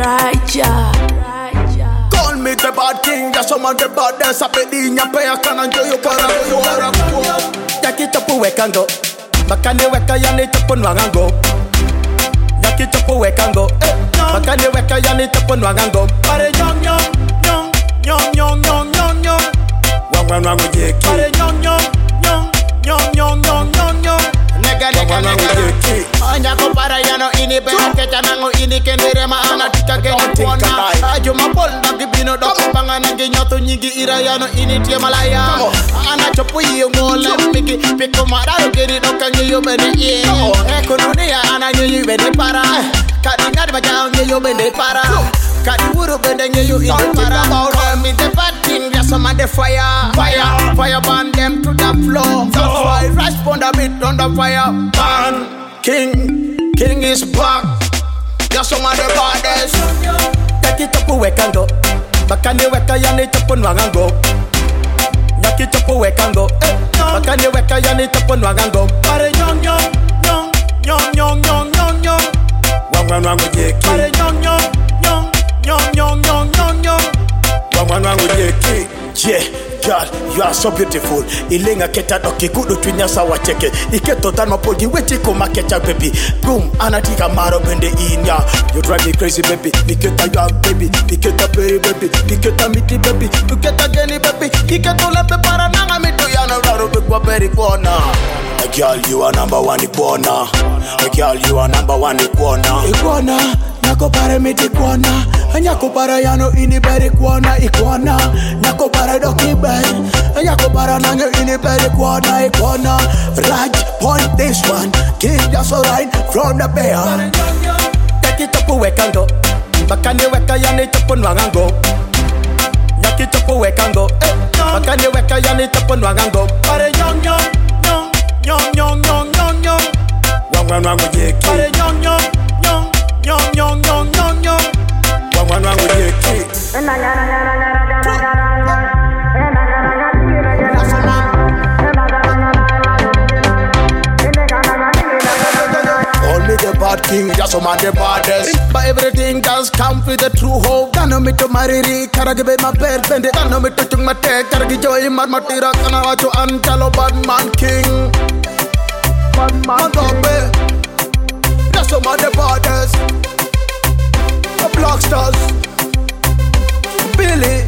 Raja. Call me the bad king, just some of the baddest. I bet in your pay, I can enjoy your para. Yakitapu wekango, bakane weka yani tapon wangango. Yakitapu wekango, bakane weka yani tapon wangango. Pare nyong nyong nyong nyong nyong nyong nyong nyong. Wang wang yeki. Pare nyong nyong nyong nyong nyong nyong nyong nyong. Nega nega nega. Anya ko para yano ini bela kecha nango ini kendere ma ana tika genyo kuona. Ajo mapol nagi bino doko pangana genyo to nyigi ira yano ini tie malaya. Ana chopu iyo ngole piki piko mararo geri doka nyo bene ye. Ekononia ana nyo bene para. Kadi ngadi baja nyo bene para. Kadi wuru bene nyo ini para. Call me the bad king, just some of the fire. Fire burn them to the floor. That's why respond a bit on the fire. Burn. King is back. You're some of the baddest. Yakitapu wekango, bakane weka yani tapon wangango. Yakitapu wekango, bakane weka yani tapon wangango. Pare nyong nyong nyong nyong nyong nyong nyong nyong. Wang wang yeki. Pare nyong nyong nyong nyong nyong nyong nyong nyong. Wang yeki. Yeah, girl, you are so beautiful. Ilenga keta doki kudu twinya sawa cheke. Ike total mapoji weti kuma kecha baby. Boom, anatika maro bende inya. You drive me crazy baby. Niketa young baby. Niketa berry baby. Niketa miti baby. Niketa geni baby. Niketa lepe para nanga mitu yana raro bekwa berry kwana. Girl, you are number one ikwana. Girl, you are number one ikwana. Ikwana, nako pare miti kwana. Anyako para yano ini berry kwana ikwana. Nako para doki berry. Anyako para nange ini berry kwana ikwana. Raj, point this one. King just alright from the bear. Yakitapu wekango, bakane weka yani tapon wangango. Yakitapu wekango, bakane weka yani tapon wangango. Pare nyong nyong nyong nyong nyong nyong nyong nyong. Wang yeki. Pare nyong nyong nyong nyong nyong nyong nyong nyong. Wang yeki. Call me the bad king, just some of the baddest. But everything just come with the true hope. Kano me to mariri, karagi be my bed bende. Kano me to chung mate, karagi joy matira. Kana wacho antalo bad man king. Bad man just some of the baddest. The Black Stars, Billy,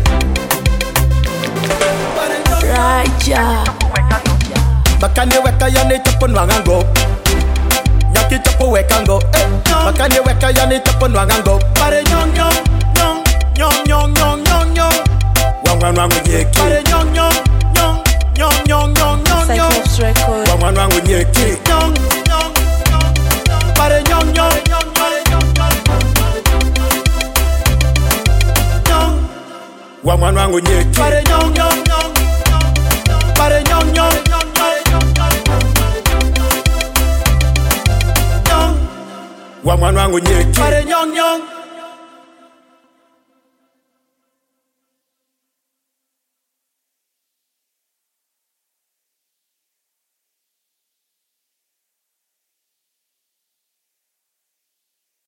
Raja. bakane weka yani tapon wangango. Yakitapu wekango, bakane weka yani tapon wangango. Pare nyong nyong nyong nyong nyong nyong nyong nyong. Wang yeki. Pare nyong nyong nyong nyong nyong nyong nyong nyong. Cyclops Record. Wang yeki. Nyong nyong. Pare nyong nyong nyong nyong. Wang yeki. Pare nyong nyong nyong. Pare nyong nyong nyong. Wang yeki. Pare nyong nyong.